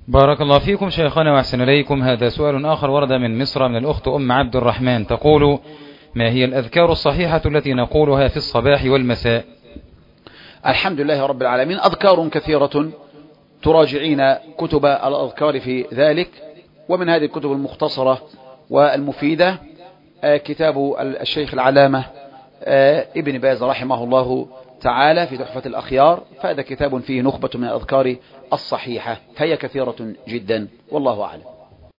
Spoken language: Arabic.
بارك الله فيكم شيخنا وأحسن إليكم. هذا سؤال آخر ورد من مصر من الأخت أم عبد الرحمن، تقول: ما هي الأذكار الصحيحة التي نقولها في الصباح والمساء؟ الحمد لله رب العالمين، أذكار كثيرة، تراجعين كتب الأذكار في ذلك. ومن هذه الكتب المختصرة والمفيدة كتاب الشيخ العلامة ابن باز رحمه الله تعالى في تحفة الأخيار، فهذا كتاب فيه نخبة من الأذكار الصحيحة، فهي كثيرة جدا والله أعلم.